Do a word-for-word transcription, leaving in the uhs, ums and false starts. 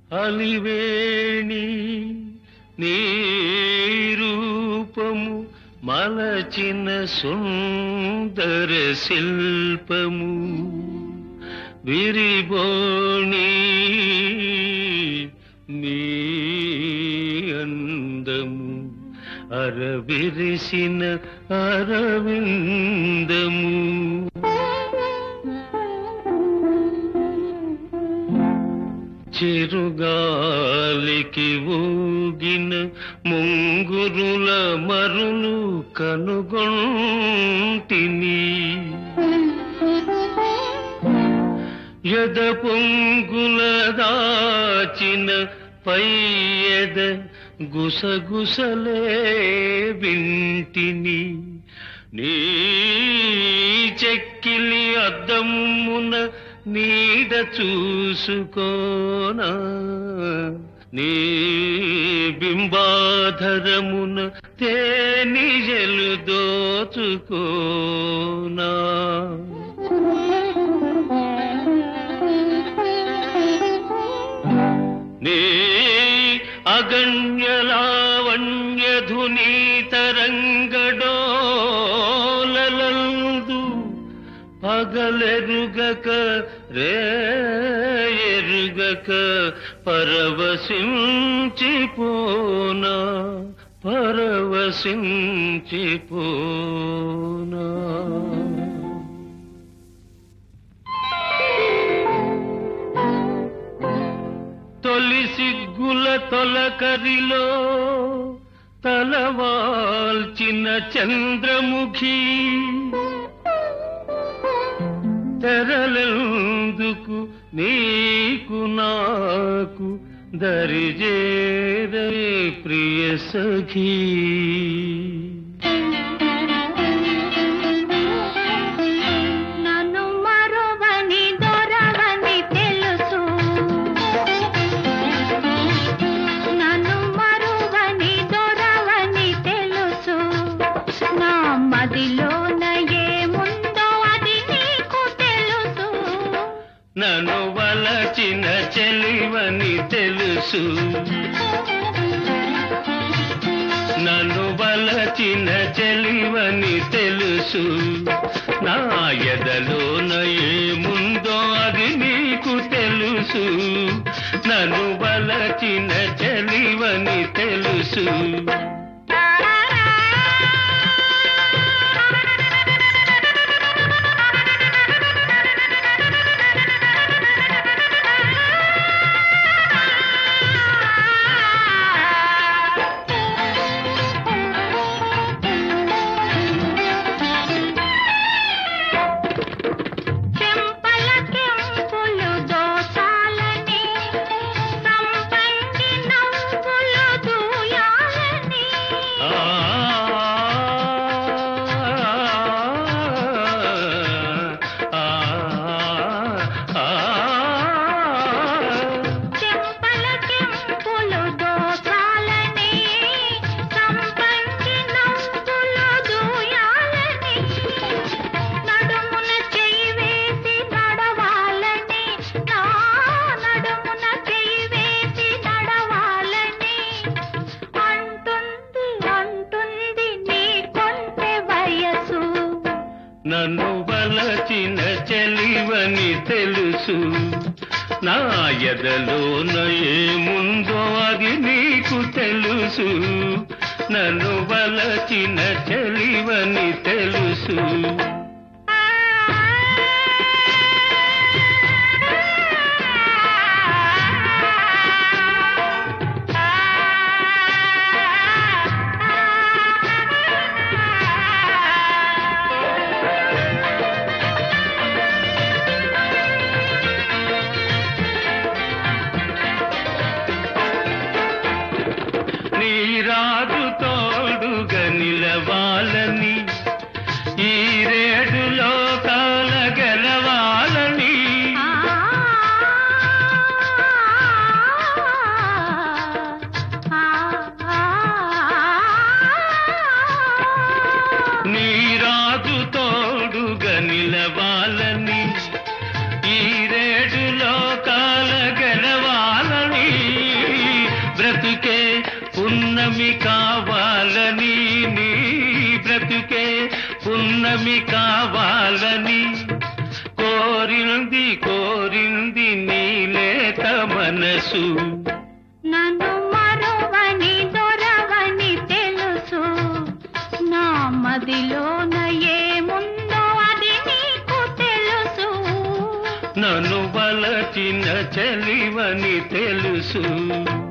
అలివేణి నీ రూపము మలచిన సుందర శిల్పము విరిబోణి నీ అందము అరవిరిసిన అరవిందము చిరుగాలికి ఊగిన ముంగురుల మరులు కనుగొంటిని యద పొంగుల దాచిన పైయద గుసగుసలే వింటిని నీ చెక్కిలి అద్దమున నీడ చూసుకోనా నీ బింబాధరమున తేనిజలు దోచుకోనా నీ అగణ్యలావణ్యధుని తరంగడోలలందు పగలెరుగక రేయెరుగక పరవశించిపోనా పరవశించిపోనా తొలి సిగ్గుల తొలకరిలో తలవాల్చిన చంద్రముఖి తెరలెందుకు నీకు నాకు దరిజేరే ప్రియ సఖీ నన్ను వలచిన చెలివని తెలుసు నన్ను వలచిన చెలివని తెలుసు నా ఎదలోన ఏముందో అది నీకు తెలుసు నన్ను వలచిన చెలివని తెలుసు నన్ను వలచిన చెలివని తెలుసు నా ఎదలోన ఏముందో అది నీకు తెలుసు నన్ను వలచిన చెలివని తెలుసు రాజు తోడుగా నిలవాలని ఈ రేడు లోకాల గెలవాలని నీ రాజు తోడుగా నిలవాలని ఈ రేడు లోకాల గెలవాలని పున్నమి కావాలని నీ బ్రతుకే పున్నమి కావాలని కోరింది కోరింది నీలేత మనసు. నన్ను మరువని దొరవని తెలుసు, నా మదిలోన ఏముందో అది నీకు తెలుసు. నన్ను వలచిన చెలివని తెలుసు.